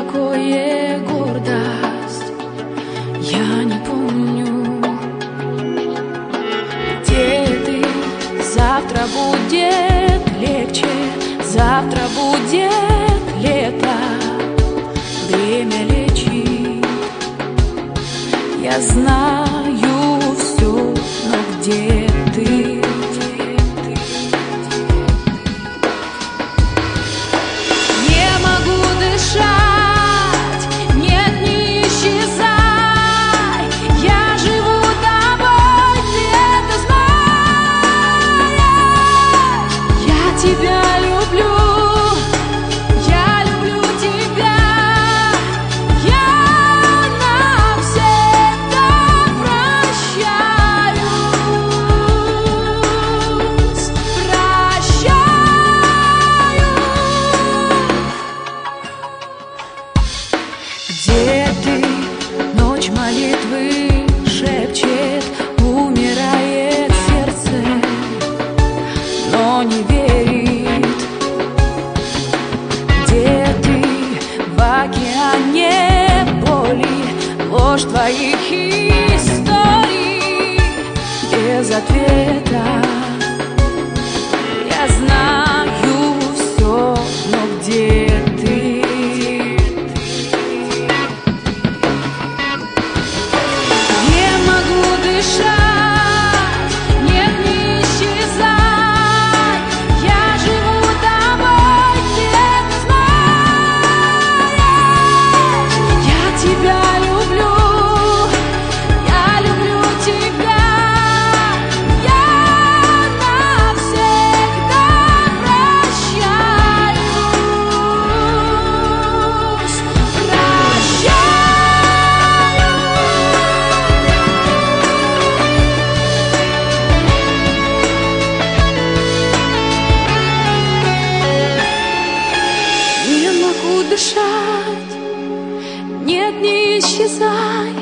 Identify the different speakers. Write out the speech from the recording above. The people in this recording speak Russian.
Speaker 1: такое гордость? Я не помню, где ты. Завтра будет легче, завтра будет лето. Время лечит, я знаю все, но где ты? Не могу дышать, нет, не исчезай. Я живу тобой, ты это знаешь. Я тебя люблю. Где ты? Ночь молитвы шепчет, умирает сердце, но не верит. Где ты? В океане боли, ложь твоих историй без ответа. Я знаю все, но где ты? Нет, не исчезай. Я живу тобой, ты это знаешь. Я тебя люблю, я люблю тебя. Я навсегда прощаюсь. Дышать, нет, не исчезай.